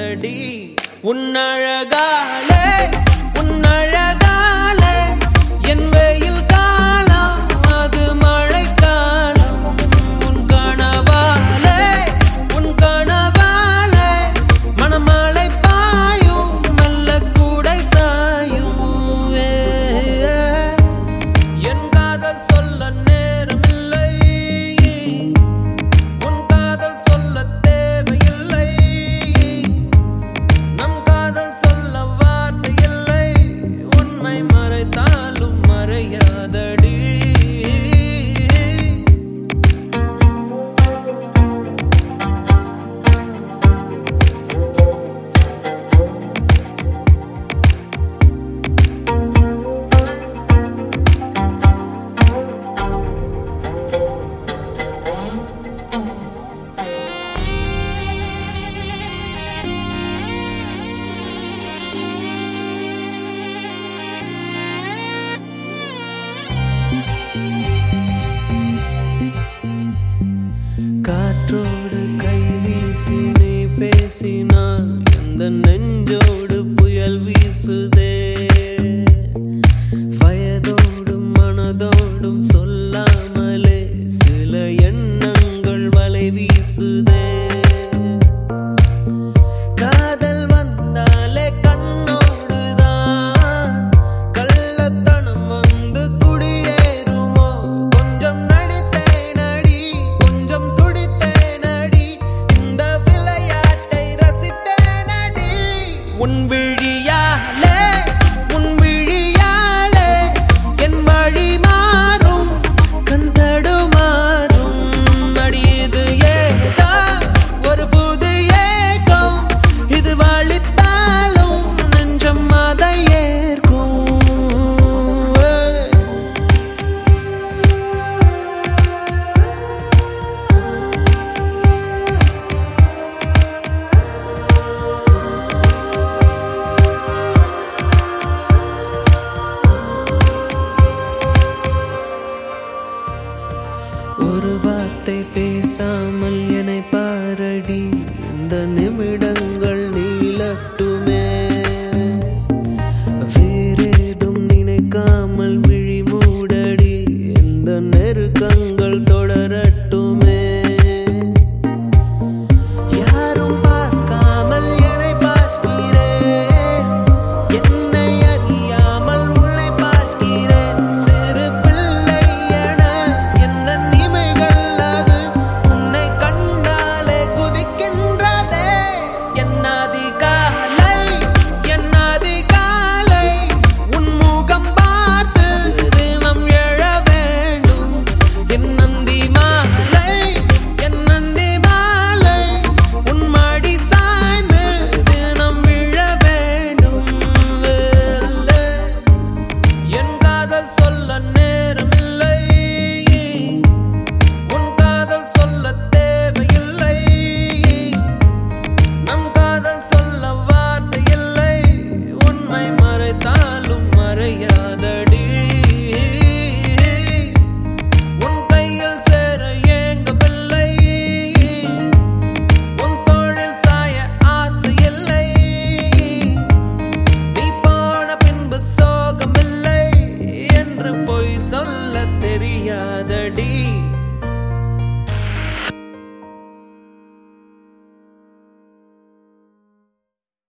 மறையாதடி உன்னழகாலே உன்னழகாலே என் வெயில் காலம் அது மழை காலம் உன் கனவாலே மணமழை பாயும் மெல்ல கூடை சாயும் என் காதல் சொல்ல நேரமில்லை உன் காதல் சொல்ல தேவையில்லை நம் காதல் சொல்ல வார்த்தை இல்லை உண்மை மறைத்தாலும் மறையாதடி காற்றோடு கை வீசி நீ பேசினால் எந்த நெஞ்சோடு புயல் வீசுதே வயதோடும் மனதோடும் சொல்லாமலே சில எண்ணங்கள் வலை வீசுதே காதல் வந்தாலே கண்ணோடுதான் கள்ளத்தனம் வந்து குடியேறுமோ கொஞ்சம் நடித்தேனடி கொஞ்சம் துடித்தேனடி இந்த விளையாட்டை ரசித்தேனடி உன் விழியாலே என் வழி மாறும் கந்தடு மாறும் அடியது ஏதா ஒரு புது ஏகம் இது வழித்தாலும் நெஞ்சம் அதை ஏற்கும் ஒரு வார்த்தை பேசாமல் என்னை பாரடி இந்த நிமிடங்கள் நீளட்டுமே வேறேதும் நினைக்காமல் விழி மூடடி இந்த நெருக்கங்கள் தொடரட்டுமே யாரும் பார்க்காமல் என்னை பார்க்கிறேன் என்னை அறியாமல் உன்னை பார்க்கிறேன் சிறு பிள்ளை என எந்த நிமைகள் அது உன்னை கண்டாலே குதிக்கின்றதே என் அதிகாலை உன் முகம் பார்த்து தினம் எழ வேண்டும் என் நந்தி மாலை உன் மடி சாய்ந்து தினம் விழ வேண்டும் என் காதல் சொல்ல நேரமில்லை உன் காதல் சொல்ல தேவையில்லை நம் காதல் சொல்ல வார்த்தை இல்லை உண்மை மறைத்தாலும் மறையாத